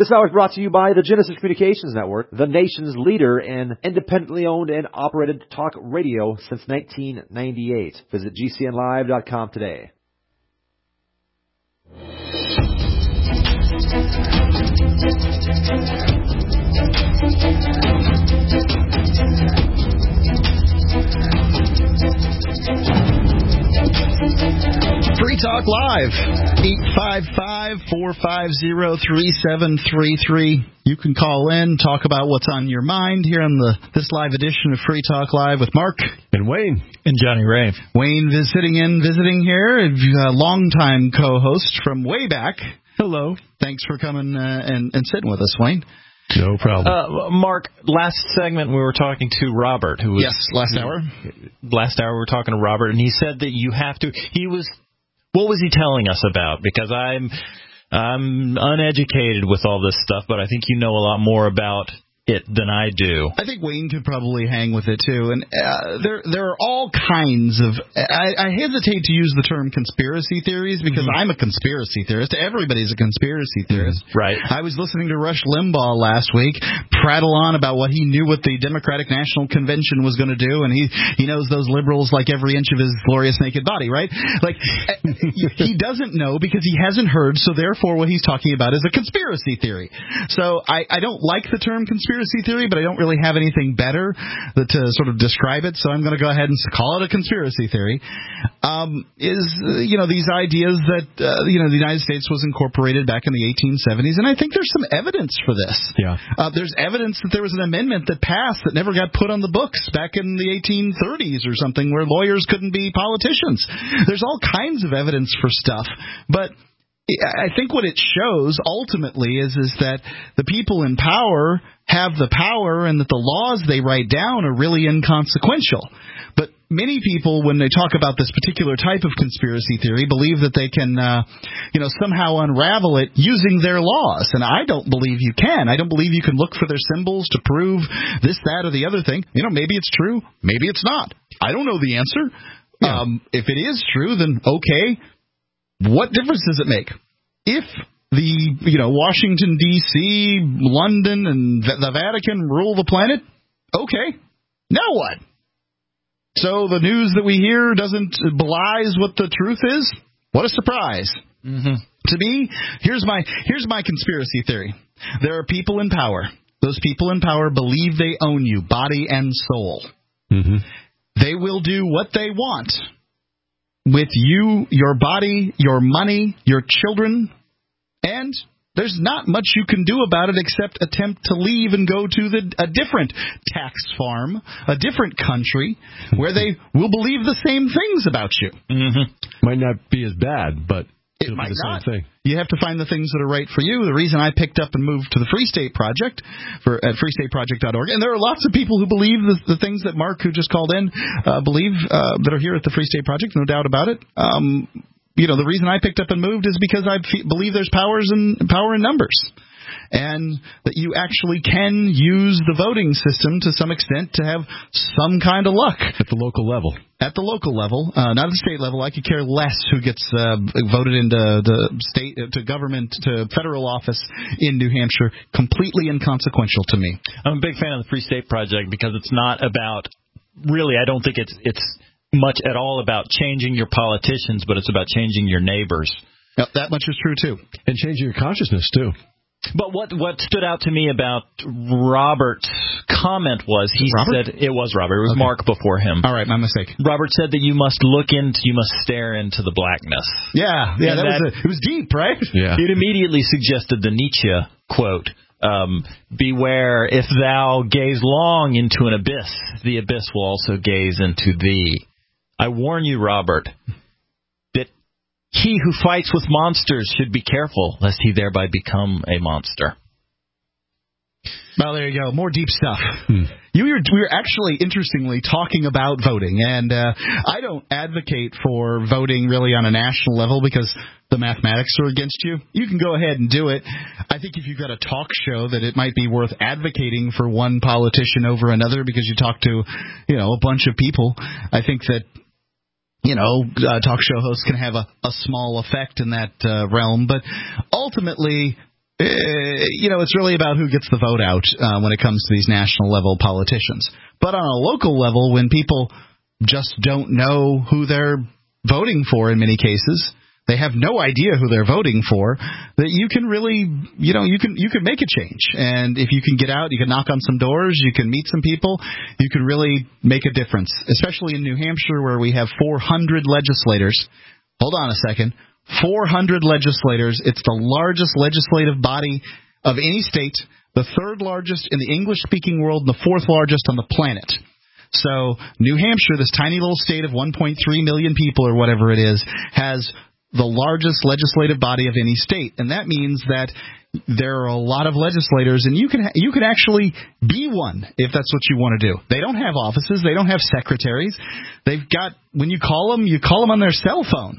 This hour is brought to you by the Genesis Communications Network, the nation's leader in independently owned and operated talk radio since 1998. Visit GCNlive.com today. Free Talk Live, 855-450-3733. You can call in, talk about what's on your mind here on this live edition of Free Talk Live with Mark. And Wayne. And Johnny Ray. Wayne visiting here, a longtime co-host from way back. Hello. Thanks for coming and sitting with us, Wayne. No problem. Mark, last segment we were talking to Robert, who was... Yes, last hour. Last hour we were talking to Robert, and he said that you have to... What was he telling us about? Because I'm uneducated with all this stuff, but I think you know a lot more about it than I do. I think Wayne could probably hang with it too, and there are all kinds of. I hesitate to use the term conspiracy theories because I'm a conspiracy theorist. Everybody's a conspiracy theorist, right? I was listening to Rush Limbaugh last week prattle on about what he knew what the Democratic National Convention was going to do, and he knows those liberals like every inch of his glorious naked body, right? Like he doesn't know because he hasn't heard, so therefore what he's talking about is a conspiracy theory. So I don't like the term conspiracy theory, but I don't really have anything better to sort of describe it, so I'm going to go ahead and call it a conspiracy theory. These ideas that the United States was incorporated back in the 1870s, and I think there's some evidence for this. Yeah. There's evidence that there was an amendment that passed that never got put on the books back in the 1830s or something, where lawyers couldn't be politicians. There's all kinds of evidence for stuff, but I think what it shows ultimately is that the people in power have the power and that the laws they write down are really inconsequential. But many people, when they talk about this particular type of conspiracy theory, believe that they can, somehow unravel it using their laws. And I don't believe you can. I don't believe you can look for their symbols to prove this, that, or the other thing. Maybe it's true. Maybe it's not. I don't know the answer. Yeah. If it is true, then okay. What difference does it make? If the Washington, D.C., London, and the Vatican rule the planet, okay, now what? So the news that we hear doesn't belies what the truth is? What a surprise. Mm-hmm. To me, here's my conspiracy theory. There are people in power. Those people in power believe they own you, body and soul. Mm-hmm. They will do what they want with you, your body, your money, your children, and there's not much you can do about it except attempt to leave and go to a different tax farm, a different country, where they will believe the same things about you. Mm-hmm. Might not be as bad, but it might be the not. same thing. You have to find the things that are right for you. The reason I picked up and moved to the Free State Project at freestateproject.org, and there are lots of people who believe the things that Mark, who just called in, believe that are here at the Free State Project, no doubt about it. The reason I picked up and moved is because I believe there's power in numbers, and that you actually can use the voting system to some extent to have some kind of luck at the local level. At the local level, not at the state level. I could care less who gets voted into the state, to government, to federal office in New Hampshire. Completely inconsequential to me. I'm a big fan of the Free State Project because it's not about, really, I don't think it's much at all about changing your politicians, but it's about changing your neighbors. Yep, that much is true, too. And changing your consciousness, too. But what stood out to me about Robert's comment was said it was Robert. It was okay. Mark before him. All right, my mistake. Robert said that you must stare into the blackness. Yeah, it was deep, right? Yeah. It immediately suggested the Nietzsche quote, beware, if thou gaze long into an abyss, the abyss will also gaze into thee. I warn you, Robert, that he who fights with monsters should be careful, lest he thereby become a monster. Well, there you go. More deep stuff. We were actually, interestingly, talking about voting, and I don't advocate for voting really on a national level because the mathematics are against you. You can go ahead and do it. I think if you've got a talk show that it might be worth advocating for one politician over another because you talk to, a bunch of people. I think that talk show hosts can have a small effect in that realm, but ultimately, it's really about who gets the vote out when it comes to these national level politicians. But on a local level, when people just don't know who they're voting for in many cases, they have no idea who they're voting for, that you can really, you can make a change. And if you can get out, you can knock on some doors, you can meet some people, you can really make a difference, especially in New Hampshire where we have 400 legislators. Hold on a second. 400 legislators. It's the largest legislative body of any state, the third largest in the English-speaking world, and the fourth largest on the planet. So New Hampshire, this tiny little state of 1.3 million people or whatever it is, has the largest legislative body of any state. And that means that there are a lot of legislators, and you can actually be one if that's what you want to do. They don't have offices. They don't have secretaries. They've got, when you call them on their cell phone.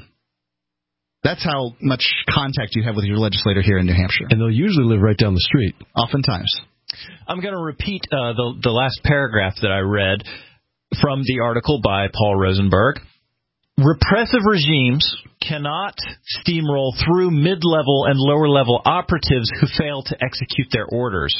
That's how much contact you have with your legislator here in New Hampshire. And they'll usually live right down the street. Oftentimes. I'm going to repeat the last paragraph that I read from the article by Paul Rosenberg. Repressive regimes cannot steamroll through mid-level and lower-level operatives who fail to execute their orders.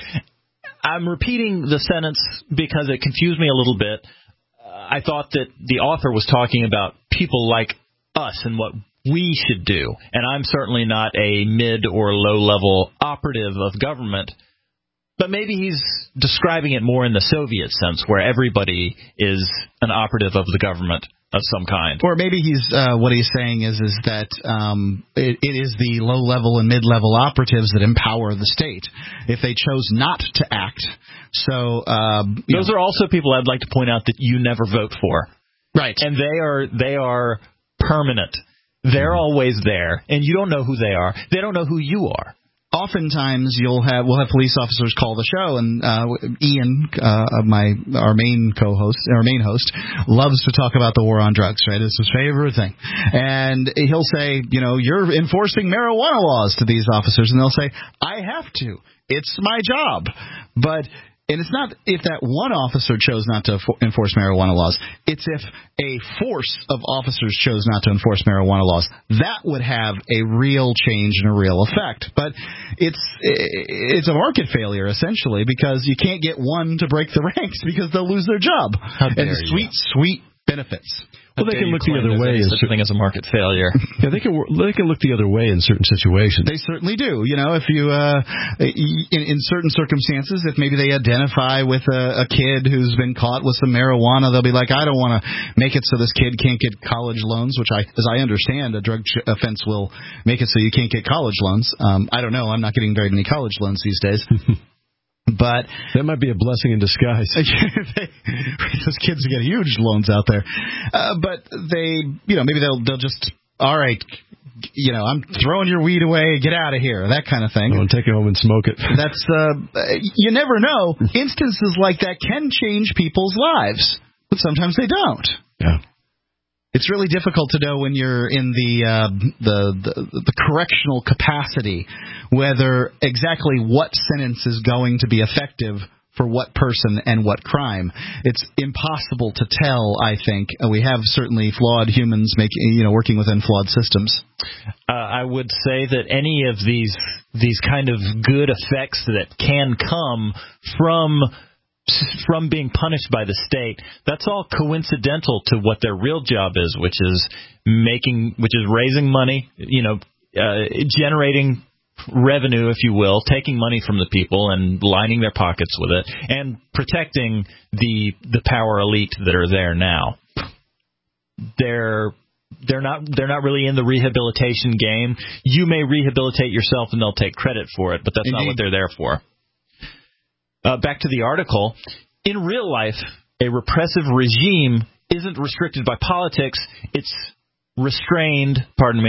I'm repeating the sentence because it confused me a little bit. I thought that the author was talking about people like us and what we should do. And I'm certainly not a mid or low-level operative of government. But maybe he's describing it more in the Soviet sense, where everybody is an operative of the government of some kind. Or maybe what he's saying is that it is the low-level and mid-level operatives that empower the state if they chose not to act. So those are also people I'd like to point out that you never vote for. Right. And they are permanent. They're always there, and you don't know who they are. They don't know who you are. Oftentimes, we'll have police officers call the show, and Ian, our main host, loves to talk about the war on drugs. Right, it's his favorite thing, and he'll say, you're enforcing marijuana laws to these officers, and they'll say, I have to. It's my job, And it's not if that one officer chose not to enforce marijuana laws. It's if a force of officers chose not to enforce marijuana laws. That would have a real change and a real effect. But it's a market failure, essentially, because you can't get one to break the ranks because they'll lose their job. And sweet benefits. Well, they can look the other way. Such a thing as a market failure. Yeah, they can look the other way in certain situations. They certainly do. If you in certain circumstances, if maybe they identify with a kid who's been caught with some marijuana, they'll be like, I don't want to make it so this kid can't get college loans, which as I understand, a drug offense will make it so you can't get college loans. I don't know. I'm not getting very many college loans these days. But that might be a blessing in disguise. Those kids get huge loans out there. But maybe they'll just, all right, I'm throwing your weed away, get out of here, that kind of thing. I'll take it home and smoke it. That's you never know. Instances like that can change people's lives, but sometimes they don't. Yeah. It's really difficult to know when you're in the correctional capacity whether exactly what sentence is going to be effective for what person and what crime. It's impossible to tell, I think. We have certainly flawed humans working within flawed systems. I would say that any of these kind of good effects that can come from being punished by the state, that's all coincidental to what their real job is, which is raising money, generating revenue, if you will, taking money from the people and lining their pockets with it, and protecting the power elite that are there now. They're not really in the rehabilitation game. You may rehabilitate yourself and they'll take credit for it, but that's not what they're there for. Back to the article. In real life, a repressive regime isn't restricted by politics. It's restrained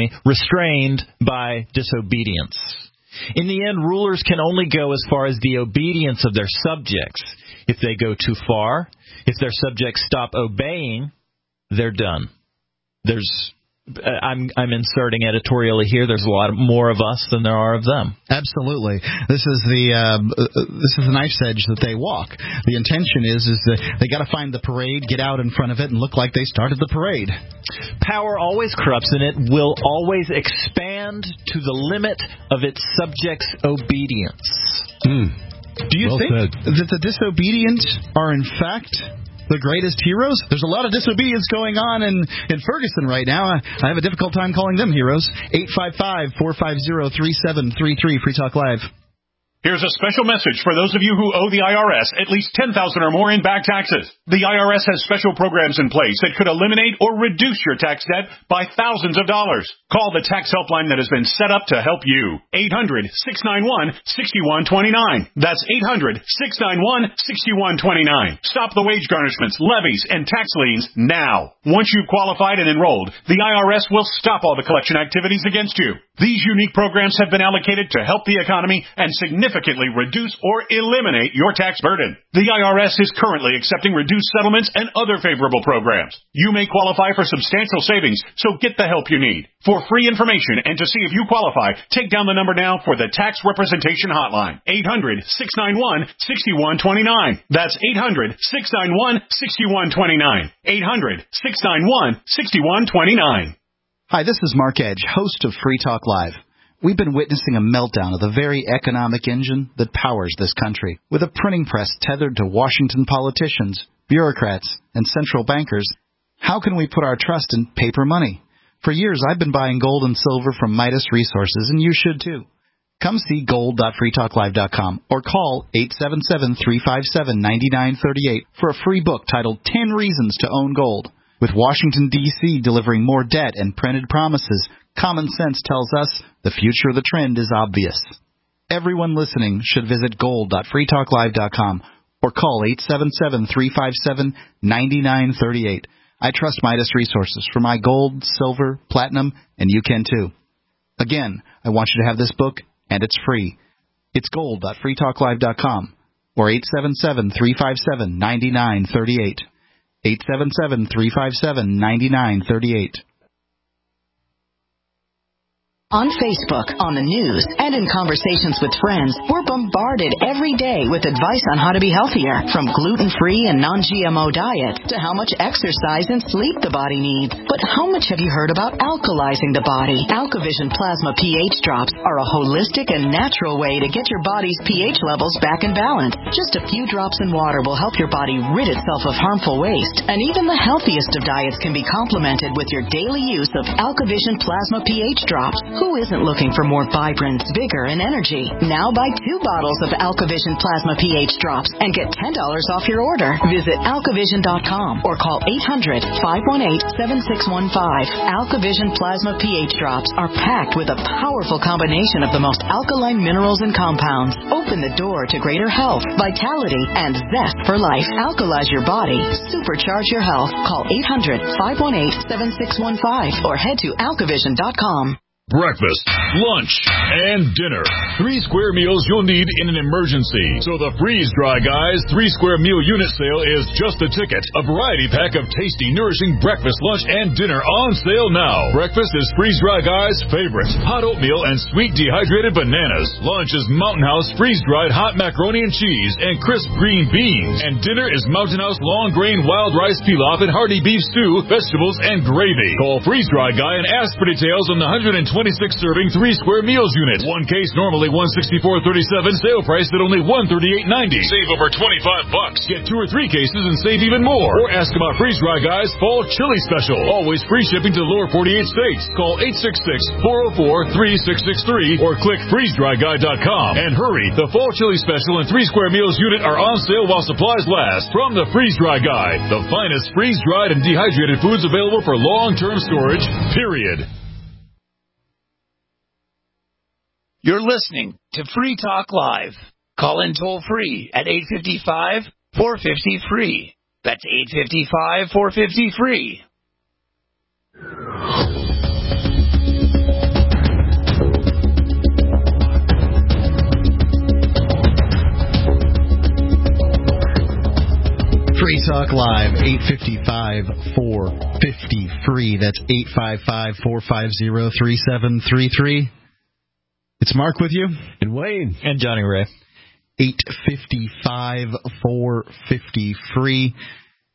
by disobedience. In the end, rulers can only go as far as the obedience of their subjects. If they go too far, if their subjects stop obeying, they're done. I'm inserting editorially here. There's a lot more of us than there are of them. Absolutely. This is the knife's edge that they walk. The intention is that they got to find the parade, get out in front of it, and look like they started the parade. Power always corrupts, and it will always expand and to the limit of its subjects' obedience. Do you think that the disobedient are, in fact, the greatest heroes? There's a lot of disobedience going on in Ferguson right now. I have a difficult time calling them heroes. 855-450-3733, Free Talk Live. Here's a special message for those of you who owe the IRS at least $10,000 or more in back taxes. The IRS has special programs in place that could eliminate or reduce your tax debt by thousands of dollars. Call the tax helpline that has been set up to help you. 800-691-6129. That's 800-691-6129. Stop the wage garnishments, levies, and tax liens now. Once you've qualified and enrolled, the IRS will stop all the collection activities against you. These unique programs have been allocated to help the economy and significantly reduce or eliminate your tax burden. The IRS is currently accepting reduced settlements and other favorable programs. You may qualify for substantial savings, so get the help you need. For free information and to see if you qualify, take down the number now for the Tax Representation Hotline. 800-691-6129. That's 800-691-6129. 800-691-6129. Hi, this is Mark Edge, host of Free Talk Live. We've been witnessing a meltdown of the very economic engine that powers this country. With a printing press tethered to Washington politicians, bureaucrats, and central bankers, how can we put our trust in paper money? For years, I've been buying gold and silver from Midas Resources, and you should too. Come see gold.freetalklive.com or call 877-357-9938 for a free book titled 10 Reasons to Own Gold. With Washington, D.C. delivering more debt and printed promises, common sense tells us the future of the trend is obvious. Everyone listening should visit gold.freetalklive.com or call 877-357-9938. I trust Midas Resources for my gold, silver, platinum, and you can too. Again, I want you to have this book, and it's free. It's gold.freetalklive.com or 877-357-9938. 877-357-9938. On Facebook, on the news, and in conversations with friends, we're bombarded every day with advice on how to be healthier, from gluten-free and non-GMO diets to how much exercise and sleep the body needs. But how much have you heard about alkalizing the body? AlkaVision Plasma pH drops are a holistic and natural way to get your body's pH levels back in balance. Just a few drops in water will help your body rid itself of harmful waste, and even the healthiest of diets can be complemented with your daily use of AlkaVision Plasma pH drops. Who isn't looking for more vibrance, vigor, and energy? Now buy 2 bottles of AlkaVision Plasma pH drops and get $10 off your order. Visit alkavision.com or call 800-518-7615. AlkaVision Plasma pH drops are packed with a powerful combination of the most alkaline minerals and compounds. Open the door to greater health, vitality, and zest for life. Alkalize your body. Supercharge your health. Call 800-518-7615 or head to alkavision.com. Breakfast, lunch, and dinner. 3 square meals you'll need in an emergency. So the Freeze Dry Guys 3 square meal unit sale is just a ticket. A variety pack of tasty, nourishing breakfast, lunch, and dinner on sale now. Breakfast is Freeze Dry Guys' favorite. Hot oatmeal and sweet dehydrated bananas. Lunch is Mountain House freeze-dried hot macaroni and cheese and crisp green beans. And dinner is Mountain House long grain wild rice pilaf and hearty beef stew, vegetables, and gravy. Call Freeze Dry Guy and ask for details on the 126-serving 3 square meals unit. One case normally $164.37. Sale price at only $138.90. Save over $25. Get 2 or 3 cases and save even more. Or ask about Freeze Dry Guys Fall Chili Special. Always free shipping to the lower 48 states. Call 866-404-3663 or click freezedryguy.com. And hurry, the Fall Chili Special and 3 square meals unit are on sale while supplies last. From the Freeze Dry Guy, the finest freeze-dried and dehydrated foods available for long-term storage, period. You're listening to Free Talk Live. Call in toll-free at 855-450-FREE. That's 855-450-FREE. Free Talk Live, 855-450-FREE. That's 855-450-3733. It's Mark with you. And Wayne. And Johnny Ray. 855-450-FREE.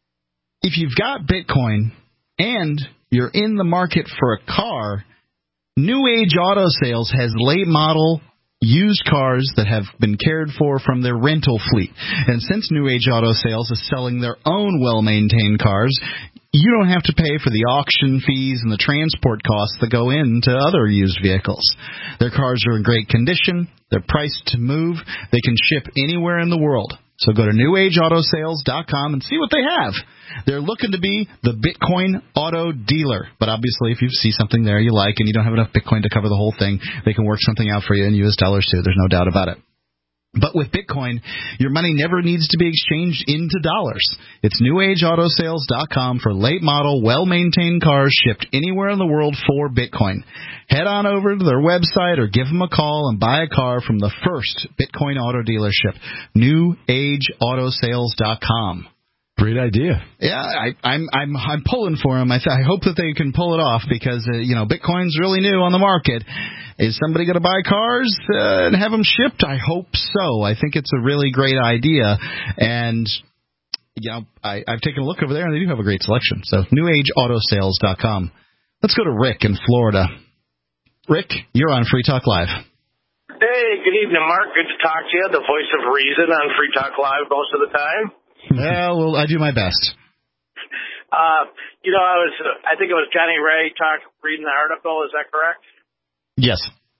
If you've got Bitcoin and you're in the market for a car, New Age Auto Sales has late model used cars that have been cared for from their rental fleet. And since New Age Auto Sales is selling their own well-maintained cars, you don't have to pay for the auction fees and the transport costs that go into other used vehicles. Their cars are in great condition. They're priced to move. They can ship anywhere in the world. So go to newageautosales.com and see what they have. They're looking to be the Bitcoin auto dealer. But obviously, if you see something there you like and you don't have enough Bitcoin to cover the whole thing, they can work something out for you in U.S. dollars too. There's no doubt about it. But with Bitcoin, your money never needs to be exchanged into dollars. It's newageautosales.com for late model, well-maintained cars shipped anywhere in the world for Bitcoin. Head on over to their website or give them a call and buy a car from the first Bitcoin auto dealership, newageautosales.com. Great idea. Yeah, I'm pulling for them. I hope that they can pull it off because Bitcoin's really new on the market. Is somebody going to buy cars and have them shipped? I hope so. I think it's a really great idea, and I've taken a look over there, and they do have a great selection. So newageautosales.com. Let's go to Rick in Florida. Rick, you're on Free Talk Live. Hey, good evening, Mark. Good to talk to you. The voice of reason on Free Talk Live most of the time. Well, I do my best. I think it was Johnny Ray reading the article. Is that correct? Yes.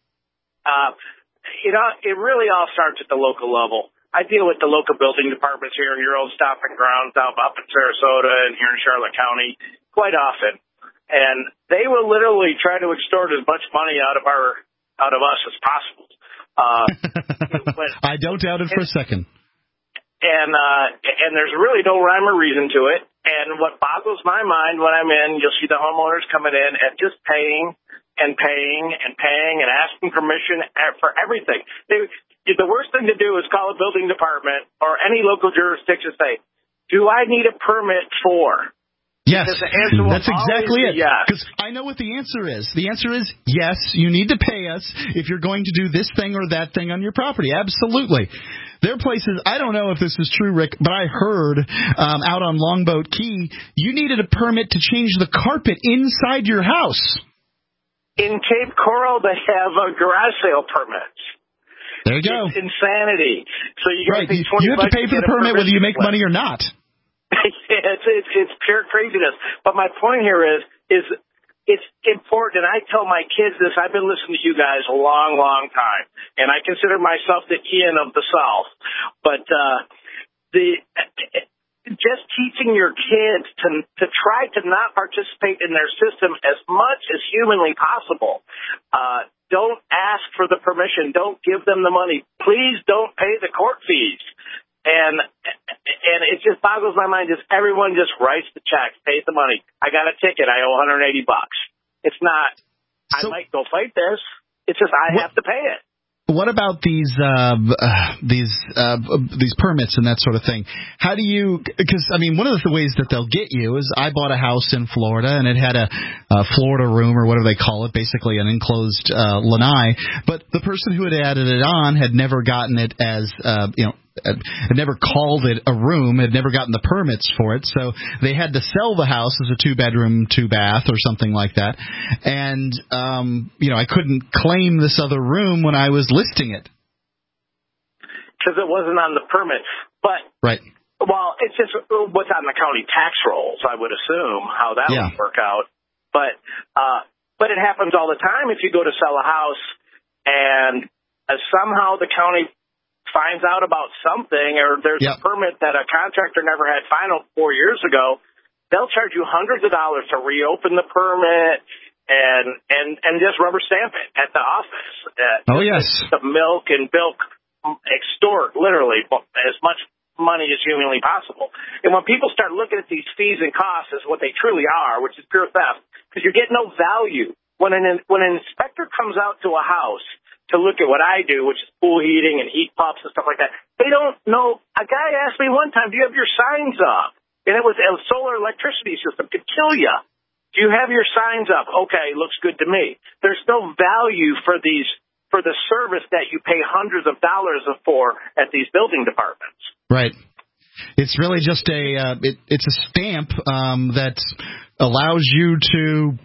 It really all starts at the local level. I deal with the local building departments here in your old stomping grounds down up in Sarasota and here in Charlotte County quite often, and they will literally try to extort as much money out of us as possible. I don't doubt it for a second. And there's really no rhyme or reason to it. And what boggles my mind when I'm in, you'll see the homeowners coming in and just paying and asking permission for everything. The worst thing to do is call a building department or any local jurisdiction and say, do I need a permit for? Yes, that's exactly it. Yes. Because I know what the answer is. The answer is yes, you need to pay us if you're going to do this thing or that thing on your property. Absolutely. There are places, I don't know if this is true, Rick, but I heard out on Longboat Key, you needed a permit to change the carpet inside your house. In Cape Coral, they have garage sale permits. There you go. It's insanity. So you got to pay $20 You have to pay for the permit whether you make money or not. It's pure craziness. But my point here is it's important, and I tell my kids this. I've been listening to you guys a long, long time, and I consider myself the Ian of the South. But just teaching your kids to try to not participate in their system as much as humanly possible. Don't ask for the permission. Don't give them the money. Please don't pay the court fees. And it just boggles my mind. Just everyone just writes the check, pays the money. I got a ticket. I owe $180. It's not. I might go fight this. It's just I have to pay it. What about these permits and that sort of thing? How do you? Because one of the ways that they'll get you is I bought a house in Florida and it had a Florida room or whatever they call it, basically an enclosed lanai. But the person who had added it on had never gotten it as had never called it a room, had never gotten the permits for it, so they had to sell the house as a 2-bedroom, 2-bath or something like that. And, I couldn't claim this other room when I was listing it. Because it wasn't on the permit. But, right. Well, it's just what's on the county tax rolls, I would assume, how that would work out. But it happens all the time if you go to sell a house and somehow the county finds out about something, or there's a permit that a contractor never had final 4 years ago, they'll charge you hundreds of dollars to reopen the permit and just rubber stamp it at the office. To milk and extort literally as much money as humanly possible. And when people start looking at these fees and costs as what they truly are, which is pure theft, because you get no value. When an inspector comes out to a house to look at what I do, which is pool heating and heat pumps and stuff like that, they don't know. A guy asked me one time, do you have your signs up? And it was a solar electricity system. Could kill you. Do you have your signs up? Okay, looks good to me. There's no value for the service that you pay hundreds of dollars for at these building departments. Right. It's really just it's a stamp that allows you to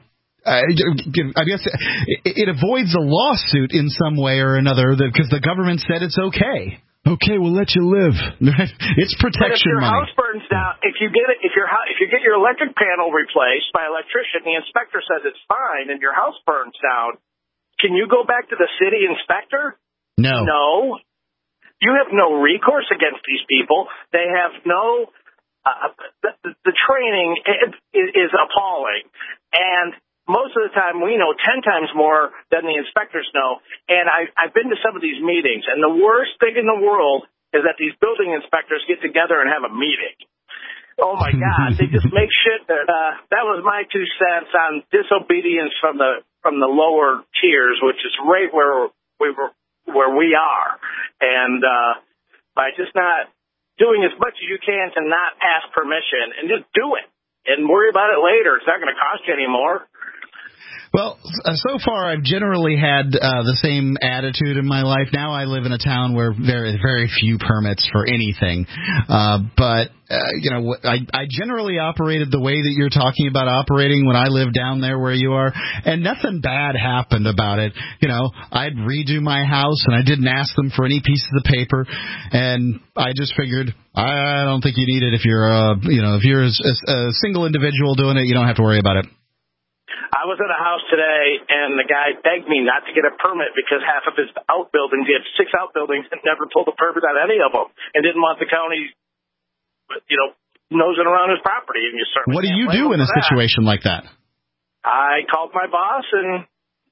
I guess it avoids a lawsuit in some way or another because the government said it's okay. Okay, we'll let you live. It's protection money. But if your house burns down, if you get your electric panel replaced by an electrician, the inspector says it's fine, and your house burns down, can you go back to the city inspector? No. No. You have no recourse against these people. They have no. The training is appalling, and most of the time we know 10 times more than the inspectors know. And I've been to some of these meetings, and the worst thing in the world is that these building inspectors get together and have a meeting. Oh, my God. They just make shit. That was my 2 cents on disobedience from the lower tiers, which is right where we are. And by just not doing as much as you can to not ask permission and just do it and worry about it later. It's not going to cost you any more. Well, so far I've generally had the same attitude in my life. Now I live in a town where there is very few permits for anything. But I generally operated the way that you're talking about operating when I lived down there where you are, and nothing bad happened about it. I'd redo my house, and I didn't ask them for any pieces of paper, and I just figured I don't think you need it if you're a single individual doing it. You don't have to worry about it. I was at a house today, and the guy begged me not to get a permit because half of his outbuildings, he had 6 outbuildings, and never pulled a permit on any of them, and didn't want the county, nosing around his property. And you certainly what do you do in a situation like that? I called my boss, and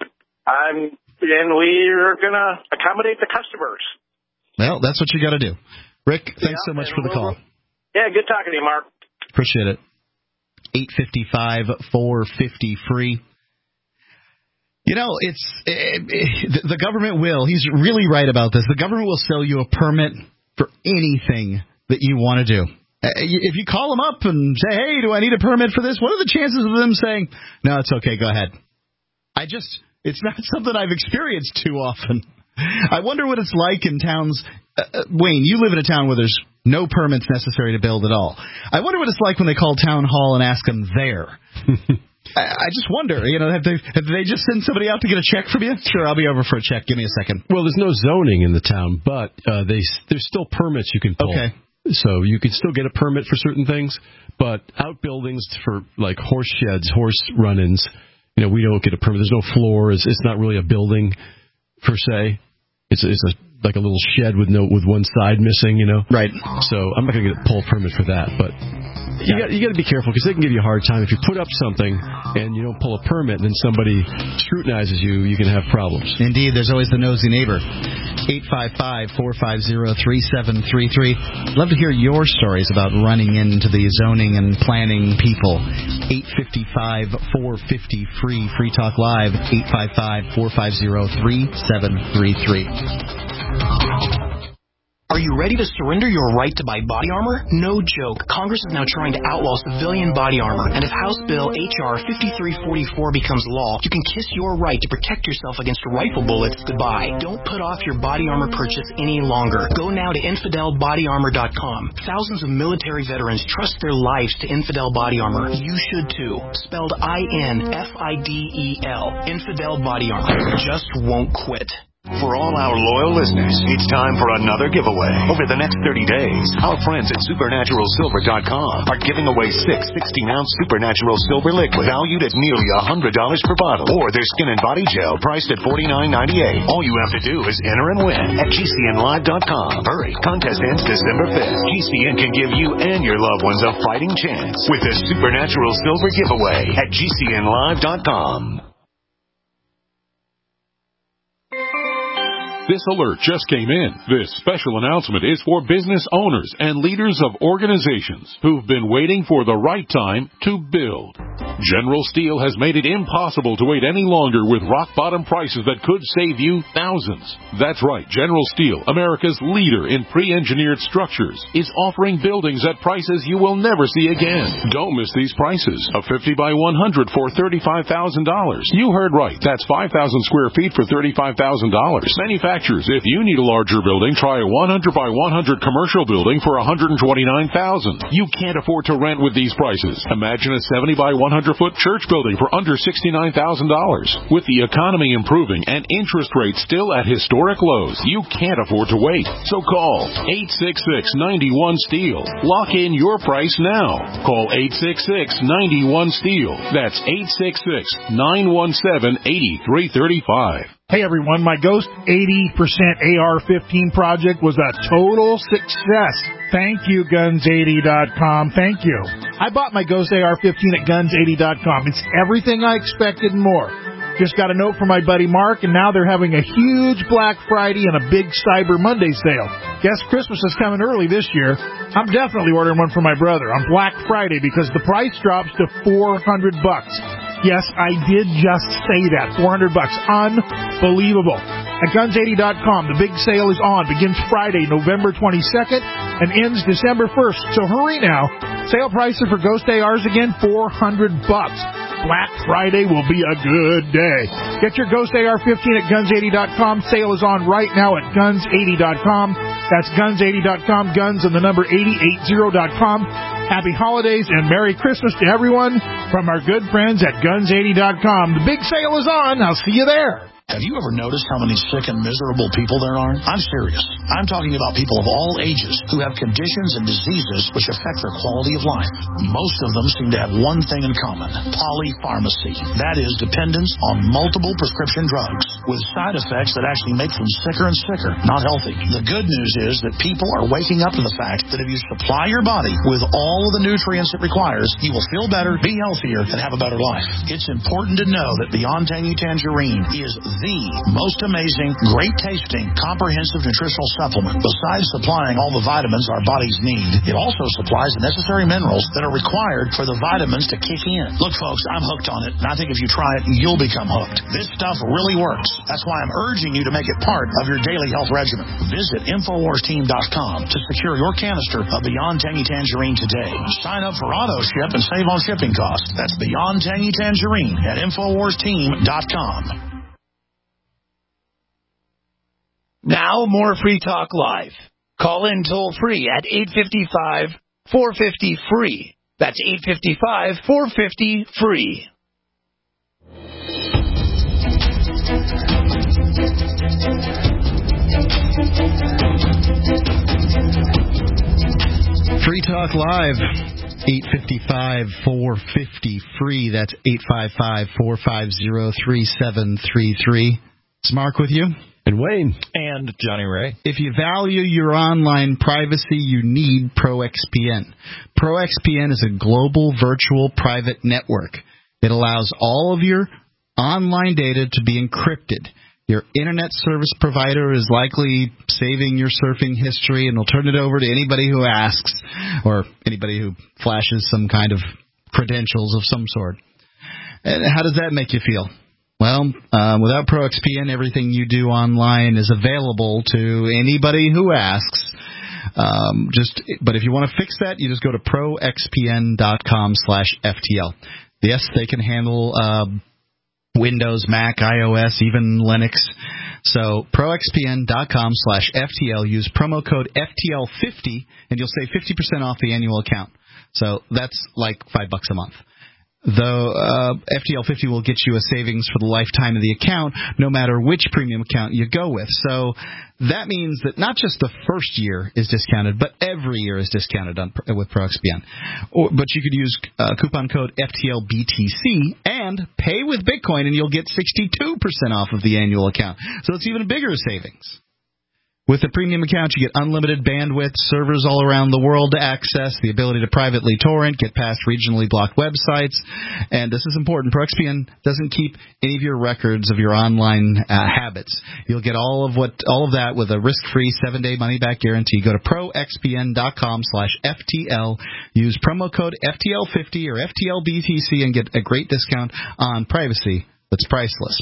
we're going to accommodate the customers. Well, that's what you got to do. Rick, thanks so much for the call. Yeah, good talking to you, Mark. Appreciate it. 855-450-FREE. The government will. He's really right about this. The government will sell you a permit for anything that you want to do. If you call them up and say, hey, do I need a permit for this? What are the chances of them saying, no, it's okay, go ahead? It's not something I've experienced too often. I wonder what it's like in towns. Wayne, you live in a town where there's no permits necessary to build at all. I wonder what it's like when they call town hall and ask them there. I just wonder, have they just send somebody out to get a check from you? Sure, I'll be over for a check. Give me a second. Well, there's no zoning in the town, but there's still permits you can pull. Okay. So you can still get a permit for certain things, but outbuildings for like horse sheds, horse run-ins, we don't get a permit. There's no floor. It's not really a building per se. It's like a little shed with one side missing, Right. So I'm not going to pull a permit for that, but you got to be careful because they can give you a hard time if you put up something and you don't pull a permit and then somebody scrutinizes you. You can have problems. Indeed, there's always the nosy neighbor. 855-450-3733. Love to hear your stories about running into the zoning and planning people. 855-450-FREE. Free Talk Live. 855-450-3733. Are you ready to surrender your right to buy body armor? No joke. Congress is now trying to outlaw civilian body armor. And if House Bill H.R. 5344 becomes law, you can kiss your right to protect yourself against rifle bullets goodbye. Don't put off your body armor purchase any longer. Go now to InfidelBodyArmor.com. Thousands of military veterans trust their lives to Infidel Body Armor. You should too. Spelled INFIDEL. Infidel Body Armor. Just won't quit. For all our loyal listeners, it's time for another giveaway. Over the next 30 days, our friends at SupernaturalSilver.com are giving away 6 16-ounce Supernatural Silver liquid valued at nearly $100 per bottle, or their skin and body gel priced at $49.98. All you have to do is enter and win at GCNlive.com. Hurry, contest ends December 5th. GCN can give you and your loved ones a fighting chance with the Supernatural Silver giveaway at GCNlive.com. This alert just came in. This special announcement is for business owners and leaders of organizations who've been waiting for the right time to build. General Steel has made it impossible to wait any longer with rock-bottom prices that could save you thousands. That's right. General Steel, America's leader in pre-engineered structures, is offering buildings at prices you will never see again. Don't miss these prices. A 50 by 100 for $35,000. You heard right. That's 5,000 square feet for $35,000. Manufactured manufacturers. If you need a larger building, try a 100 by 100 commercial building for $129,000. You can't afford to rent with these prices. Imagine a 70 by 100 foot church building for under $69,000. With the economy improving and interest rates still at historic lows, you can't afford to wait. So call 866-91-STEEL. Lock in your price now. Call 866-91-STEEL. That's 866-917-8335. Hey everyone, my Ghost 80% AR-15 project was a total success. Thank you, Guns80.com. Thank you. I bought my Ghost AR-15 at Guns80.com. It's everything I expected and more. Just got a note from my buddy Mark, and now they're having a huge Black Friday and a big Cyber Monday sale. Guess Christmas is coming early this year. I'm definitely ordering one for my brother on Black Friday because the price drops to $400. Yes, I did just say that. $400. Unbelievable. At Guns80.com, the big sale is on. Begins Friday, November 22nd, and ends December 1st. So hurry now. Sale prices for Ghost ARs again, $400. Black Friday will be a good day. Get your Ghost AR-15 at Guns80.com. Sale is on right now at Guns80.com. That's Guns80.com. Guns and the number 8080.com. Happy holidays and Merry Christmas to everyone from our good friends at Guns80.com. The big sale is on. I'll see you there. Have you ever noticed how many sick and miserable people there are? I'm serious. I'm talking about people of all ages who have conditions and diseases which affect their quality of life. Most of them seem to have one thing in common: polypharmacy. That is, dependence on multiple prescription drugs with side effects that actually make them sicker and sicker, not healthy. The good news is that people are waking up to the fact that if you supply your body with all of the nutrients it requires, you will feel better, be healthier, and have a better life. It's important to know that Beyond Tangy Tangerine is the most amazing, great-tasting, comprehensive nutritional supplement. Besides supplying all the vitamins our bodies need, it also supplies the necessary minerals that are required for the vitamins to kick in. Look, folks, I'm hooked on it, and I think if you try it, you'll become hooked. This stuff really works. That's why I'm urging you to make it part of your daily health regimen. Visit InfoWarsTeam.com to secure your canister of Beyond Tangy Tangerine today. Sign up for auto ship and save on shipping costs. That's Beyond Tangy Tangerine at InfoWarsTeam.com. Now, more Free Talk Live. Call in toll-free at 855-450-FREE. That's 855-450-FREE. Free Talk Live, 855-450-FREE. That's 855-450-3733. It's Mark with you. And Wayne. And Johnny Ray. If you value your online privacy, you need ProXPN. ProXPN is a global virtual private network. It allows all of your online data to be encrypted. Your internet service provider is likely saving your surfing history and will turn it over to anybody who asks or anybody who flashes some kind of credentials of some sort. And how does that make you feel? Well, without ProXPN, everything you do online is available to anybody who asks. But if you want to fix that, you just go to proxpn.com/FTL. Yes, they can handle Windows, Mac, iOS, even Linux. So proxpn.com/FTL. Use promo code FTL50, and you'll save 50% off the annual account. So that's like $5 a month. Though FTL50 will get you a savings for the lifetime of the account, no matter which premium account you go with. So that means that not just the first year is discounted, but every year is discounted with ProXPN. But you could use coupon code FTLBTC and pay with Bitcoin, and you'll get 62% off of the annual account. So it's even a bigger savings. With the premium account, you get unlimited bandwidth, servers all around the world to access, the ability to privately torrent, get past regionally blocked websites, and this is important. ProXPN doesn't keep any of your records of your online habits. You'll get all of that with a risk-free 7-day money-back guarantee. Go to proxpn.com/FTL, use promo code FTL50 or FTLBTC, and get a great discount on privacy that's priceless.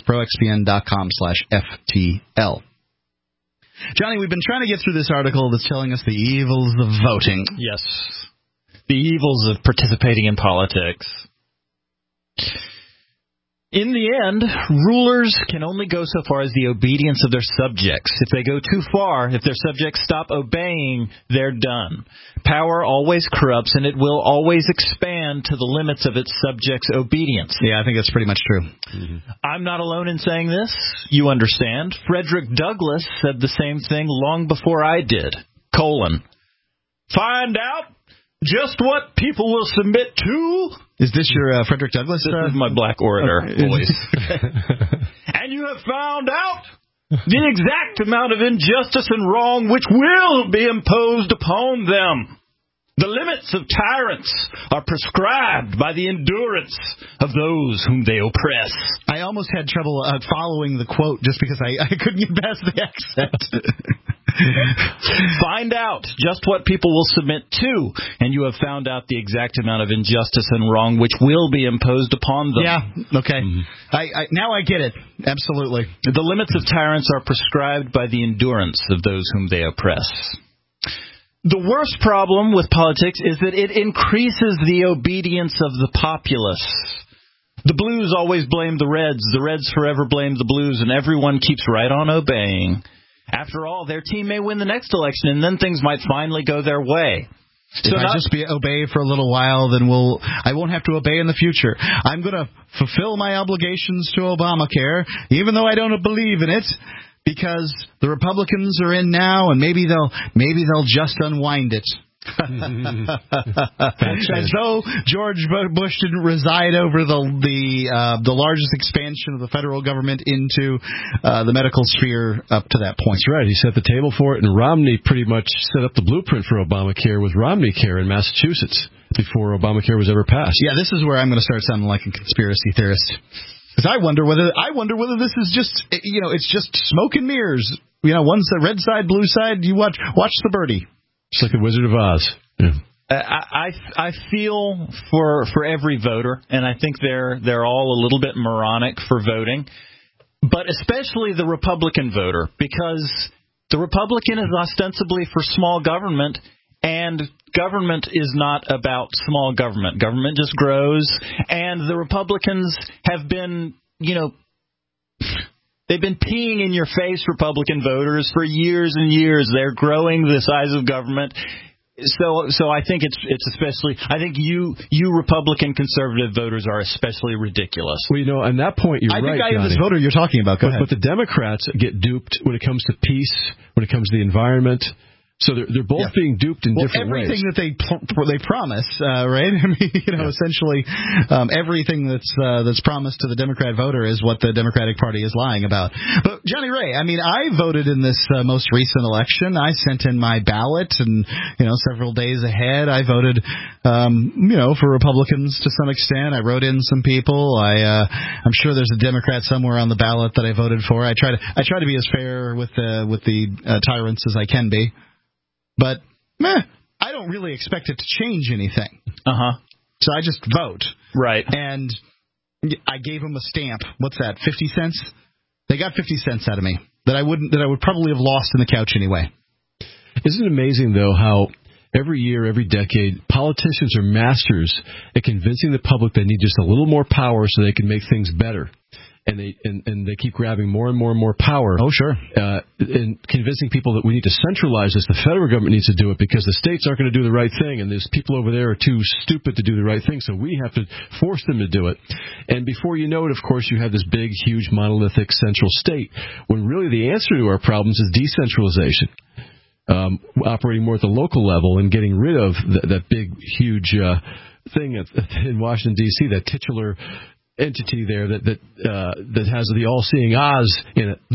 proxpn.com/FTL. Johnny, we've been trying to get through this article that's telling us the evils of voting. Yes. The evils of participating in politics. In the end, rulers can only go so far as the obedience of their subjects. If they go too far, if their subjects stop obeying, they're done. Power always corrupts, and it will always expand to the limits of its subjects' obedience. Yeah, I think that's pretty much true. Mm-hmm. I'm not alone in saying this. You understand. Frederick Douglass said the same thing long before I did. Find out just what people will submit to. Is this your Frederick Douglass? This is my black orator voice. And you have found out the exact amount of injustice and wrong which will be imposed upon them. The limits of tyrants are prescribed by the endurance of those whom they oppress. I almost had trouble following the quote just because I couldn't get past the accent. Find out just what people will submit to, and you have found out the exact amount of injustice and wrong which will be imposed upon them. Yeah, okay. Mm-hmm. Now I get it. Absolutely. The limits of tyrants are prescribed by the endurance of those whom they oppress. The worst problem with politics is that it increases the obedience of the populace. The blues always blame the reds forever blame the blues, and everyone keeps right on obeying. After all, their team may win the next election, and then things might finally go their way. If I just obey for a little while, then I won't have to obey in the future. I'm going to fulfill my obligations to Obamacare, even though I don't believe in it, because the Republicans are in now, and maybe they'll just unwind it. As though George Bush didn't reside over the largest expansion of the federal government into the medical sphere up to that point. That's right. He set the table for it, and Romney pretty much set up the blueprint for Obamacare with Romneycare in Massachusetts before Obamacare was ever passed. Yeah, this is where I'm going to start sounding like a conspiracy theorist. Because I wonder whether this is just, it's just smoke and mirrors. One's the red side, blue side. You watch the birdie. It's like the Wizard of Oz. Yeah. I feel for every voter, and I think they're all a little bit moronic for voting, but especially the Republican voter, because the Republican is ostensibly for small government, and government is not about small government. Government just grows, and the Republicans have been, they've been peeing in your face, Republican voters, for years and years. They're growing the size of government. So I think it's especially, I think you Republican conservative voters are especially ridiculous. Well, on that point, you're right, I think I am Johnny. this voter you're talking about. Go ahead. But the Democrats get duped when it comes to peace, when it comes to the environment. So they're both being duped in different ways. Everything that they promise, right? I mean, essentially, everything that's promised to the Democrat voter is what the Democratic Party is lying about. But Johnny Ray, I mean, I voted in this most recent election. I sent in my ballot, and several days ahead, I voted, for Republicans to some extent. I wrote in some people. I'm sure there's a Democrat somewhere on the ballot that I voted for. I try to be as fair with the tyrants as I can be. But, I don't really expect it to change anything. So I just vote. Right. And I gave them a stamp. What's that, 50 cents? They got 50 cents out of me that I would probably have lost in the couch anyway. Isn't it amazing, though, how every year, every decade, politicians are masters at convincing the public they need just a little more power so they can make things better. And they keep grabbing more and more and more power. Oh, sure. And convincing people that we need to centralize this. The federal government needs to do it because the states aren't going to do the right thing, and these people over there are too stupid to do the right thing, so we have to force them to do it. And before you know it, of course, you have this big, huge, monolithic central state, when really the answer to our problems is decentralization. Operating more at the local level and getting rid of that big, huge thing in Washington, D.C., that titular entity there that has the all-seeing Oz in it.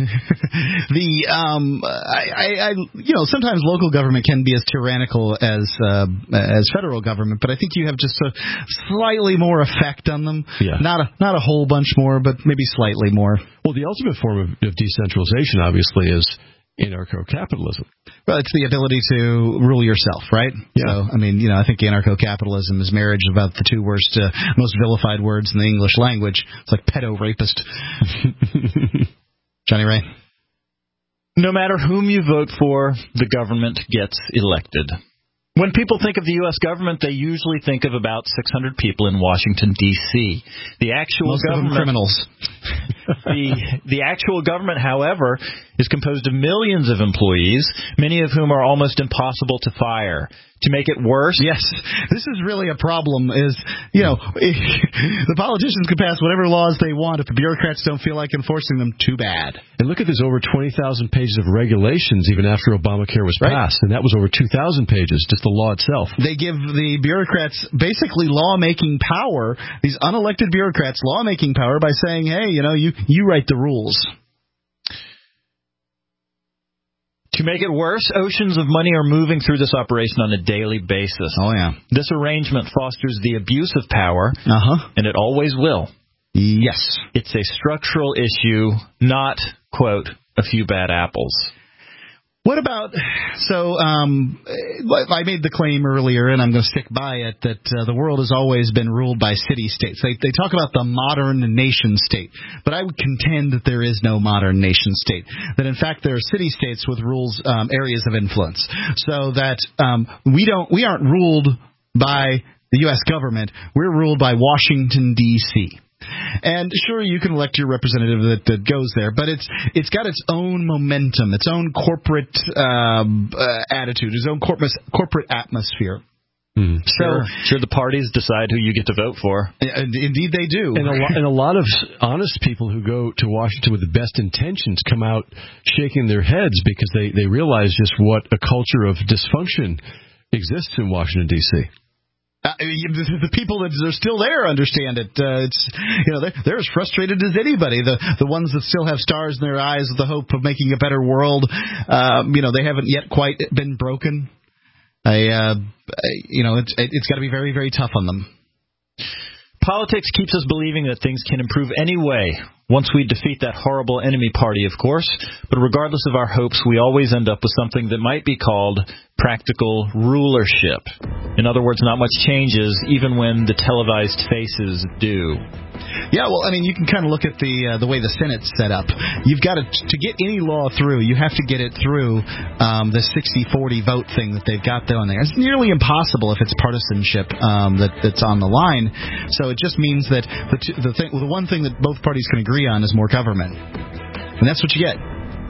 Sometimes local government can be as tyrannical as federal government, but I think you have just a slightly more effect on them. Yeah. Not a whole bunch more, but maybe slightly more. Well, the ultimate form of decentralization, obviously, is anarcho-capitalism. Well, it's the ability to rule yourself, right? Yeah. So, I think anarcho-capitalism is marriage of about the two worst, most vilified words in the English language. It's like pedo-rapist. Johnny Ray? No matter whom you vote for, the government gets elected. When people think of the U.S. government, they usually think of about 600 people in Washington, D.C. The actual Most government, of them criminals. the actual government, however, is composed of millions of employees, many of whom are almost impossible to fire. To make it worse, yes, this is really a problem. Is the politicians can pass whatever laws they want. If the bureaucrats don't feel like enforcing them, too bad. And look at this, over 20,000 pages of regulations even after Obamacare was passed, and that was over 2,000 pages, just the law itself. They give the bureaucrats basically lawmaking power. These unelected bureaucrats lawmaking power by saying, "Hey, you write the rules." To make it worse, oceans of money are moving through this operation on a daily basis. Oh, yeah. This arrangement fosters the abuse of power, and it always will. Yes. It's a structural issue, not, quote, a few bad apples. What about, I made the claim earlier, and I'm going to stick by it, that the world has always been ruled by city-states. They talk about the modern nation-state, but I would contend that there is no modern nation-state, that in fact there are city-states with rules, areas of influence, so that we aren't ruled by the U.S. government, we're ruled by Washington, D.C., and sure, you can elect your representative that goes there, but it's got its own momentum, its own corporate attitude, its own corporate atmosphere. Sure, the parties decide who you get to vote for. Indeed, they do. And a lot of honest people who go to Washington with the best intentions come out shaking their heads because they realize just what a culture of dysfunction exists in Washington, D.C. The people that are still there understand it. They're as frustrated as anybody. The ones that still have stars in their eyes with the hope of making a better world, they haven't yet quite been broken. It's got to be very, very tough on them. Politics keeps us believing that things can improve anyway, once we defeat that horrible enemy party, of course. But regardless of our hopes, we always end up with something that might be called practical rulership. In other words, not much changes, even when the televised faces do. Yeah, well, I mean, you can kind of look at the way the Senate's set up. You've got to get any law through, you have to get it through the 60-40 vote thing that they've got there. It's nearly impossible if it's partisanship that's on the line. So it just means that the one thing that both parties can agree on is more government. And that's what you get.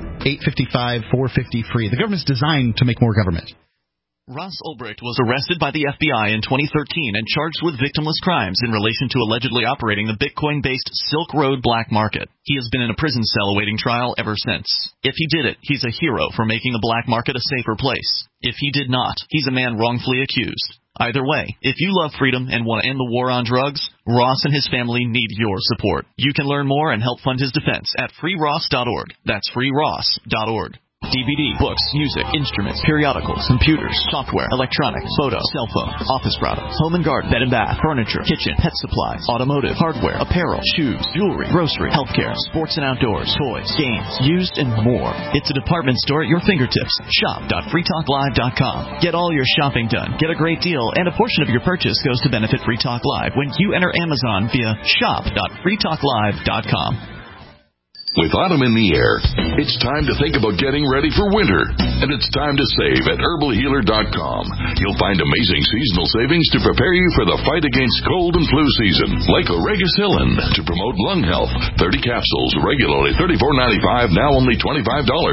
$8.55, $4.50 free. The government's designed to make more government. Ross Ulbricht was arrested by the FBI in 2013 and charged with victimless crimes in relation to allegedly operating the Bitcoin-based Silk Road black market. He has been in a prison cell awaiting trial ever since. If he did it, he's a hero for making the black market a safer place. If he did not, he's a man wrongfully accused. Either way, if you love freedom and want to end the war on drugs, Ross and his family need your support. You can learn more and help fund his defense at freeross.org. That's freeross.org. DVD, books, music, instruments, periodicals, computers, software, electronics, photo, cell phone, office products, home and garden, bed and bath, furniture, kitchen, pet supplies, automotive, hardware, apparel, shoes, jewelry, grocery, healthcare, sports and outdoors, toys, games, used, and more. It's a department store at your fingertips. Shop.freetalklive.com. Get all your shopping done, get a great deal, and a portion of your purchase goes to benefit Free Talk Live when you enter Amazon via shop.freetalklive.com. With autumn in the air, it's time to think about getting ready for winter. And it's time to save at herbalhealer.com. You'll find amazing seasonal savings to prepare you for the fight against cold and flu season. Like Oregacillin to promote lung health. 30 capsules, regularly $34.95, now only $25.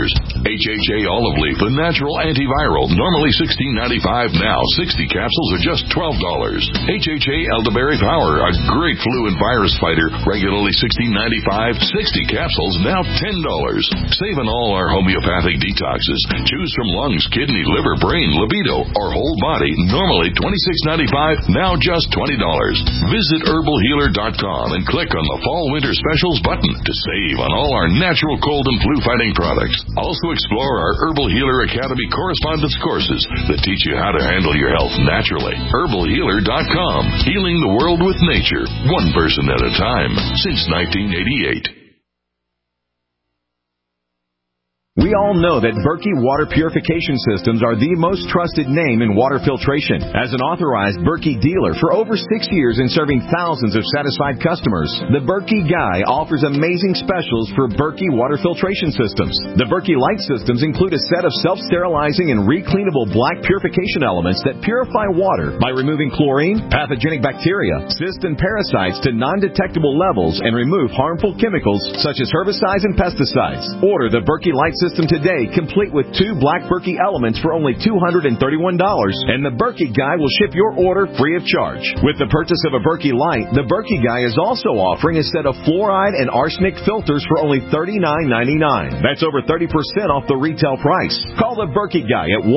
HHA olive leaf, a natural antiviral, normally $16.95, now 60 capsules are just $12. HHA elderberry power, a great flu and virus fighter, regularly $16.95, 60 capsules now $10. Save on all our homeopathic detoxes. Choose from lungs, kidney, liver, brain, libido, or whole body. Normally $26.95, now just $20. Visit herbalhealer.com and click on the Fall Winter Specials button to save on all our natural cold and flu fighting products. Also explore our Herbal Healer Academy correspondence courses that teach you how to handle your health naturally. herbalhealer.com. Healing the world with nature, one person at a time, since 1988. We all know that Berkey Water Purification Systems are the most trusted name in water filtration. As an authorized Berkey dealer for over 6 years and serving thousands of satisfied customers, the Berkey Guy offers amazing specials for Berkey Water Filtration Systems. The Berkey Light Systems include a set of self-sterilizing and recleanable black purification elements that purify water by removing chlorine, pathogenic bacteria, cysts, and parasites to non-detectable levels and remove harmful chemicals such as herbicides and pesticides. Order the Berkey Light System today, complete with 2 black Berkey elements for only $231, and the Berkey Guy will ship your order free of charge. With the purchase of a Berkey Light, the Berkey Guy is also offering a set of fluoride and arsenic filters for only $39.99. That's over 30% off the retail price. Call the Berkey Guy at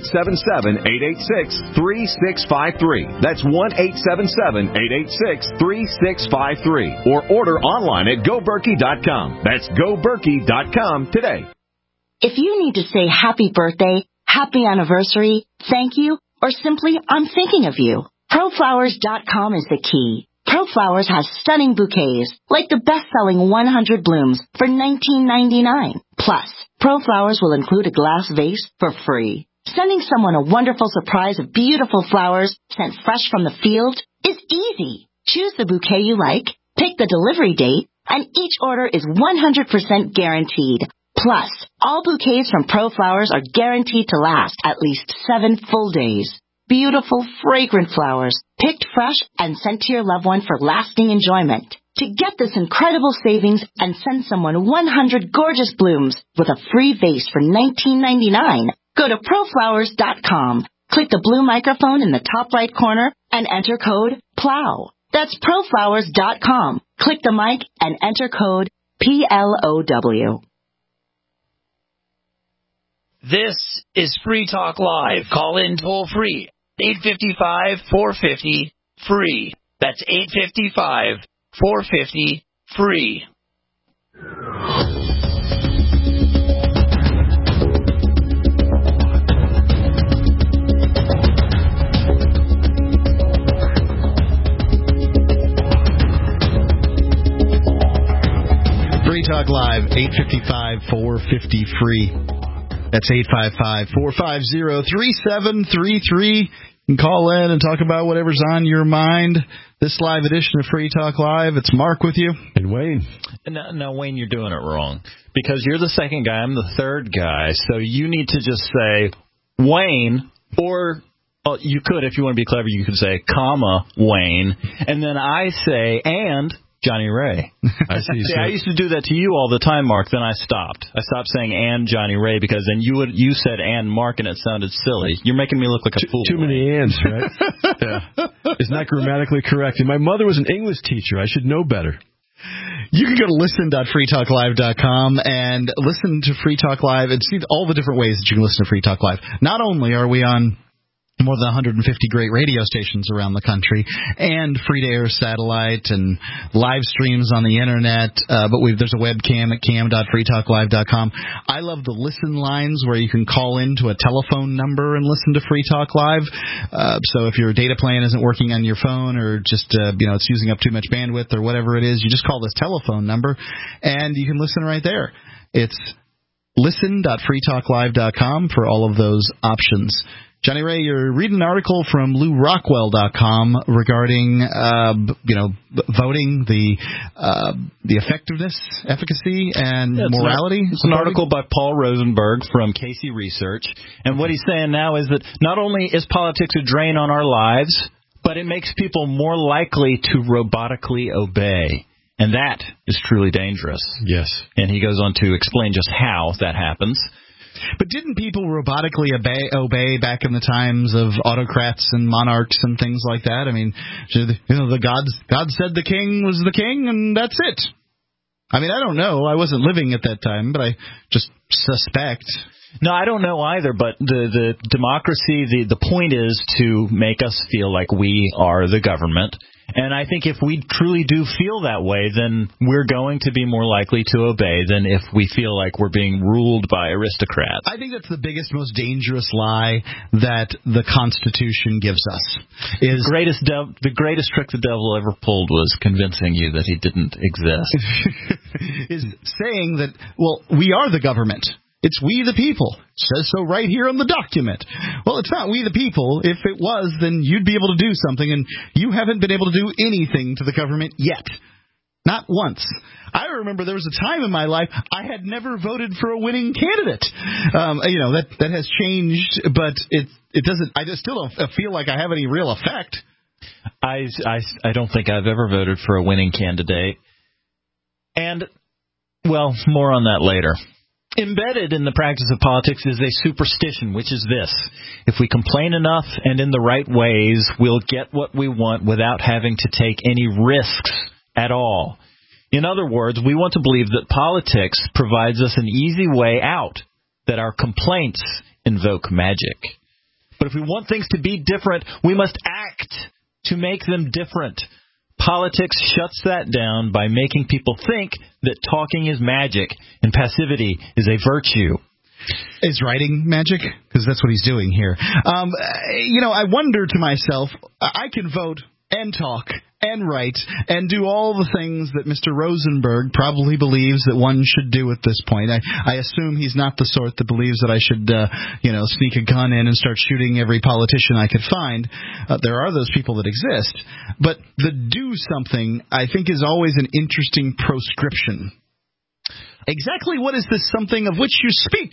1-877-886-3653. That's 1-877-886-3653. Or order online at GoBerkey.com. That's GoBerkey.com today. If you need to say happy birthday, happy anniversary, thank you, or simply I'm thinking of you, ProFlowers.com is the key. ProFlowers has stunning bouquets, like the best-selling 100 blooms for $19.99. Plus, ProFlowers will include a glass vase for free. Sending someone a wonderful surprise of beautiful flowers sent fresh from the field is easy. Choose the bouquet you like, pick the delivery date, and each order is 100% guaranteed. Plus, all bouquets from ProFlowers are guaranteed to last at least 7 full days. Beautiful, fragrant flowers, picked fresh and sent to your loved one for lasting enjoyment. To get this incredible savings and send someone 100 gorgeous blooms with a free vase for $19.99, go to ProFlowers.com. Click the blue microphone in the top right corner and enter code PLOW. That's ProFlowers.com. Click the mic and enter code PLOW. This is Free Talk Live. Call in toll free. 855-450-FREE. That's 855-450-FREE. Free Talk Live, 855-450-FREE. That's 855-450-3733. You can call in and talk about whatever's on your mind. This live edition of Free Talk Live, it's Mark with you. And Wayne. No, Wayne, you're doing it wrong. Because you're the second guy, I'm the third guy. So you need to just say Wayne, or you could, if you want to be clever, you could say comma Wayne. And then I say and Johnny Ray. I see. See, I used to do that to you all the time, Mark. Then I stopped. I stopped saying and Johnny Ray because then you said and Mark and it sounded silly. You're making me look like a fool. Too many ands, right? Yeah. It's not grammatically correct. And my mother was an English teacher. I should know better. You can go to listen.freetalklive.com and listen to Free Talk Live and see all the different ways that you can listen to Free Talk Live. Not only are we on more than 150 great radio stations around the country, and free-to-air satellite and live streams on the internet. But there's a webcam at cam.freetalklive.com. I love the listen lines where you can call into a telephone number and listen to Free Talk Live. So if your data plan isn't working on your phone or just it's using up too much bandwidth or whatever it is, you just call this telephone number and you can listen right there. It's listen.freetalklive.com for all of those options. Johnny Ray, you're reading an article from LouRockwell.com regarding, voting, the effectiveness, efficacy, and morality. It's an article by Paul Rosenberg from Casey Research, and what he's saying now is that not only is politics a drain on our lives, but it makes people more likely to robotically obey. And that is truly dangerous. Yes. And he goes on to explain just how that happens. But didn't people robotically obey back in the times of autocrats and monarchs and things like that? I mean, God said the king was the king, and that's it. I mean, I don't know. I wasn't living at that time, but I just suspect. No, I don't know either, but the democracy, the point is to make us feel like we are the government. And I think if we truly do feel that way, then we're going to be more likely to obey than if we feel like we're being ruled by aristocrats. I think that's the biggest, most dangerous lie that the Constitution gives us. Is the greatest trick the devil ever pulled was convincing you that he didn't exist. Is saying that, well, we are the government. It's we the people. It says so right here on the document. Well, it's not we the people. If it was, then you'd be able to do something, and you haven't been able to do anything to the government yet. Not once. I remember there was a time in my life I had never voted for a winning candidate. That has changed, but it doesn't. I just still don't feel like I have any real effect. I don't think I've ever voted for a winning candidate. And, well, more on that later. Embedded in the practice of politics is a superstition, which is this. If we complain enough and in the right ways, we'll get what we want without having to take any risks at all. In other words, we want to believe that politics provides us an easy way out, that our complaints invoke magic. But if we want things to be different, we must act to make them different. Politics shuts that down by making people think that talking is magic and passivity is a virtue. Is writing magic? Because that's what he's doing here. I wonder to myself, I can vote and talk and write and do all the things that Mr. Rosenberg probably believes that one should do at this point. I assume he's not the sort that believes that I should, sneak a gun in and start shooting every politician I could find. There are those people that exist. But the do something, I think, is always an interesting proscription. Exactly what is this something of which you speak?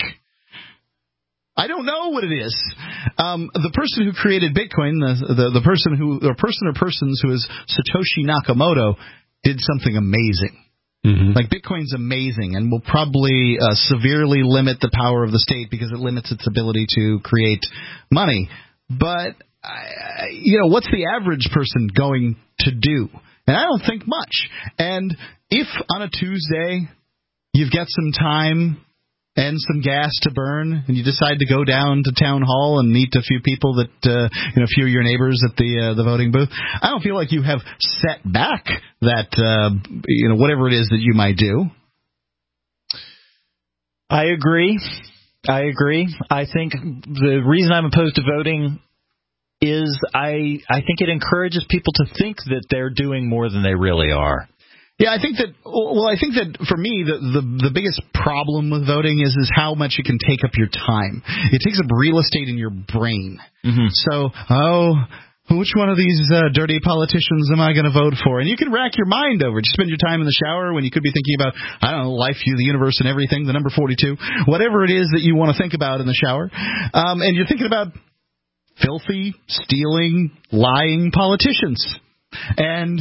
I don't know what it is. The person who created Bitcoin, the person or persons who is Satoshi Nakamoto, did something amazing. Mm-hmm. Like, Bitcoin's amazing and will probably severely limit the power of the state because it limits its ability to create money. But, what's the average person going to do? And I don't think much. And if on a Tuesday you've got some time and some gas to burn, and you decide to go down to town hall and meet a few people that, a few of your neighbors at the voting booth, I don't feel like you have set back that, whatever it is that you might do. I agree. I think the reason I'm opposed to voting is I think it encourages people to think that they're doing more than they really are. Yeah, I think that for me, the biggest problem with voting is how much it can take up your time. It takes up real estate in your brain. Mm-hmm. So, which one of these dirty politicians am I going to vote for? And you can rack your mind over it. You spend your time in the shower when you could be thinking about, life, you, the universe, and everything, the number 42, whatever it is that you want to think about in the shower. And you're thinking about filthy, stealing, lying politicians. And,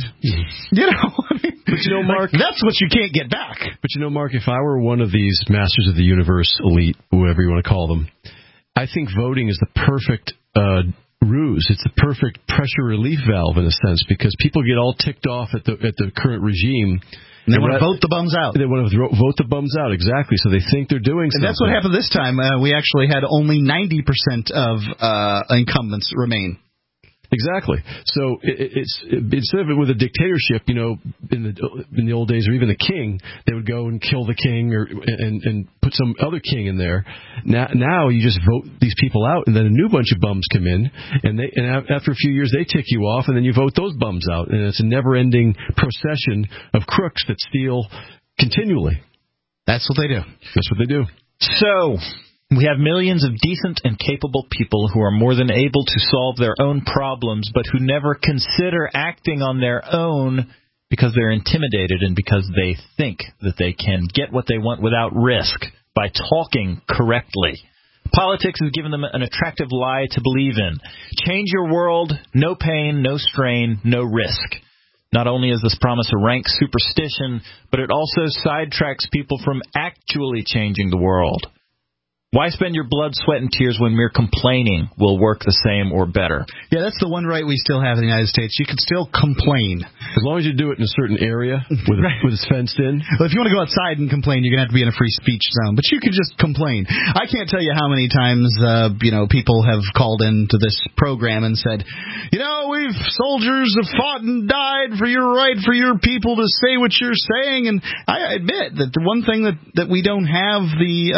Mark, that's what you can't get back. But Mark, if I were one of these masters of the universe elite, whoever you want to call them, I think voting is the perfect ruse. It's the perfect pressure relief valve in a sense, because people get all ticked off at the current regime. And they want to vote the bums out. They want to vote the bums out, exactly. So they think they're doing something. And that's what happened this time. We actually had only 90% of incumbents remain. Exactly. So it's instead of it with a dictatorship, in the old days, or even the king, they would go and kill the king and put some other king in there. Now you just vote these people out, and then a new bunch of bums come in, and after a few years they tick you off, and then you vote those bums out, and it's a never-ending procession of crooks that steal continually. That's what they do. That's what they do. So we have millions of decent and capable people who are more than able to solve their own problems, but who never consider acting on their own because they're intimidated and because they think that they can get what they want without risk by talking correctly. Politics has given them an attractive lie to believe in. Change your world, no pain, no strain, no risk. Not only is this promise a rank superstition, but it also sidetracks people from actually changing the world. Why spend your blood, sweat, and tears when mere complaining will work the same or better? Yeah, that's the one right we still have in the United States. You can still complain. As long as you do it in a certain area with it's fenced in. Well, if you want to go outside and complain, you're going to have to be in a free speech zone. But you can just complain. I can't tell you how many times, people have called into this program and said, we've soldiers have fought and died for your right for your people to say what you're saying. And I admit that the one thing that we don't have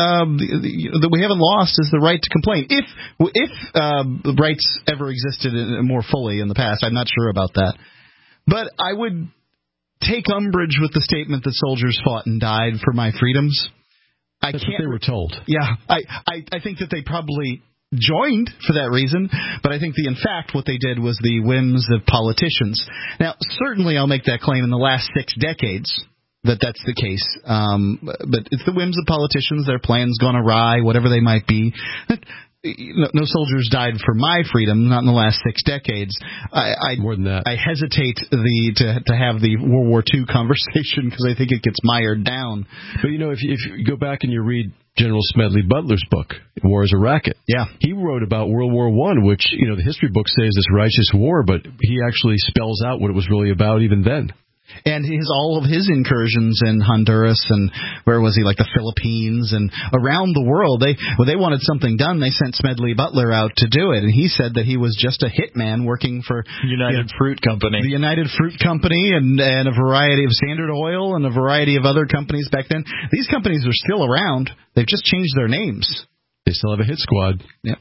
that we haven't lost is the right to complain. If rights ever existed more fully in the past, I'm not sure about that. But I would take umbrage with the statement that soldiers fought and died for my freedoms. That's what they were told. Yeah, I think that they probably joined for that reason, but I think in fact what they did was the whims of politicians. Now, certainly I'll make that claim in the last 6 decades that's the case, but it's the whims of politicians, their plans gone awry, whatever they might be. No soldiers died for my freedom, not in the last 6 decades. More than that. I hesitate to have the World War II conversation because I think it gets mired down. But, if you go back and you read General Smedley Butler's book, War is a Racket, he wrote about World War I, which, the history books say is this righteous war, but he actually spells out what it was really about even then. And all of his incursions in Honduras and where was he, like the Philippines and around the world, they wanted something done. They sent Smedley Butler out to do it, and he said that he was just a hitman working for United Fruit Company, the United Fruit Company, and a variety of Standard Oil and a variety of other companies back then. These companies are still around. They've just changed their names. They still have a hit squad. Yep.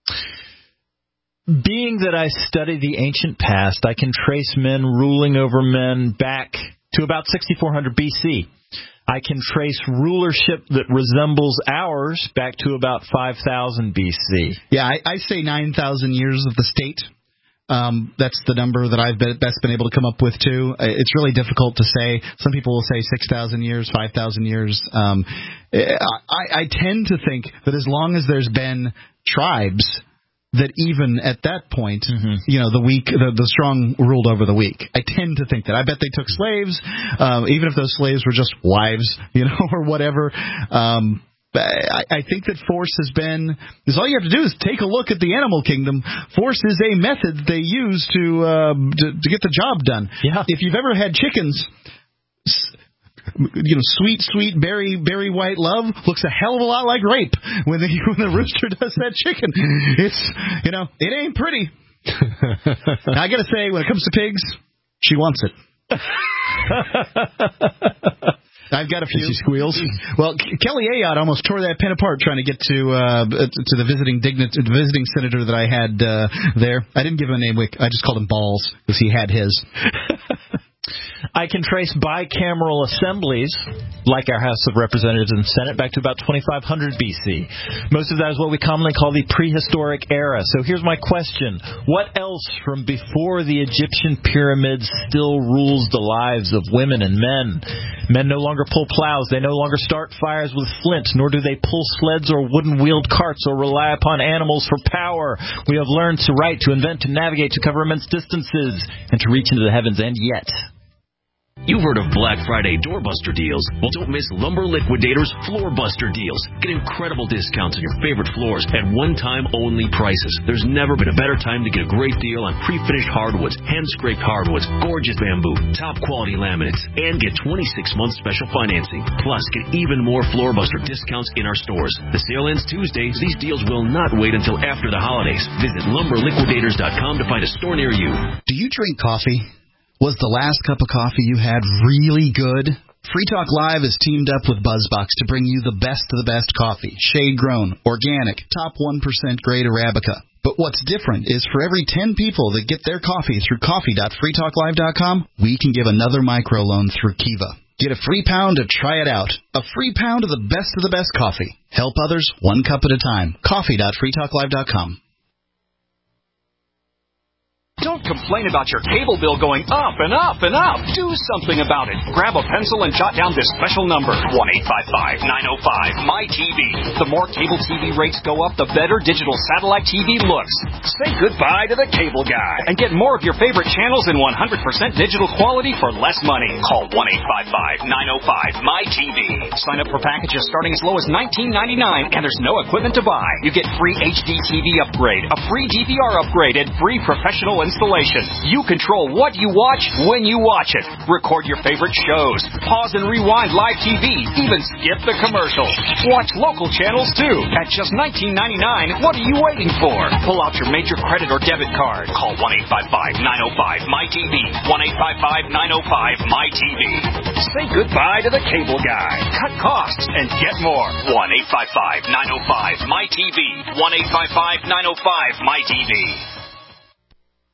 Being that I study the ancient past, I can trace men ruling over men back to about 6400 BC. I can trace rulership that resembles ours back to about 5000 BC. Yeah, I say 9,000 years of the state. That's the number that I've best been able to come up with, too. It's really difficult to say. Some people will say 6,000 years, 5,000 years. I tend to think that as long as there's been tribes, that even at that point, the strong ruled over the weak. I tend to think that. I bet they took slaves, even if those slaves were just wives, or whatever. I think that force has been, because all you have to do is take a look at the animal kingdom. Force is a method they use to get the job done. Yeah. If you've ever had chickens, sweet berry white love looks a hell of a lot like rape when the rooster does that chicken. It's it ain't pretty. I gotta say, when it comes to pigs, she wants it. I've got a few. She squeals. Well, Kelly Ayotte almost tore that pen apart trying to get to the visiting senator that I had there. I didn't give him a name. I just called him Balls because he had his. I can trace bicameral assemblies, like our House of Representatives and Senate, back to about 2500 BC. Most of that is what we commonly call the prehistoric era. So here's my question. What else from before the Egyptian pyramids still rules the lives of women and men? Men no longer pull plows. They no longer start fires with flint, nor do they pull sleds or wooden-wheeled carts or rely upon animals for power. We have learned to write, to invent, to navigate, to cover immense distances, and to reach into the heavens, and yet... You've heard of Black Friday doorbuster deals. Well, don't miss Lumber Liquidators floorbuster deals. Get incredible discounts on your favorite floors at one-time only prices. There's never been a better time to get a great deal on pre-finished hardwoods, hand-scraped hardwoods, gorgeous bamboo, top-quality laminates, and get 26-month special financing. Plus, get even more floorbuster discounts in our stores. The sale ends Tuesday, so these deals will not wait until after the holidays. Visit lumberliquidators.com to find a store near you. Do you drink coffee? Was the last cup of coffee you had really good? Free Talk Live is teamed up with BuzzBox to bring you the best of the best coffee. Shade-grown, organic, top 1% grade Arabica. But what's different is for every 10 people that get their coffee through coffee.freetalklive.com, we can give another microloan through Kiva. Get a free pound to try it out. A free pound of the best coffee. Help others one cup at a time. Coffee.freetalklive.com. Don't complain about your cable bill going up and up and up. Do something about it. Grab a pencil and jot down this special number, 1-855-905-MY-TV. The more cable TV rates go up, the better digital satellite TV looks. Say goodbye to the cable guy and get more of your favorite channels in 100% digital quality for less money. Call 1-855-905-MY-TV. Sign up for packages starting as low as $19.99, and there's no equipment to buy. You get free HD TV upgrade, a free DVR upgrade, and free professional installation. You control what you watch when you watch it. Record your favorite shows. Pause and rewind live TV. Even skip the commercials. Watch local channels too. At just $19.99, what are you waiting for? Pull out your major credit or debit card. Call 1-855-905-MY-TV. 1-855-905-MY-TV. Say goodbye to the cable guy. Cut costs and get more. 1-855-905-MY-TV. 1-855-905-MY-TV.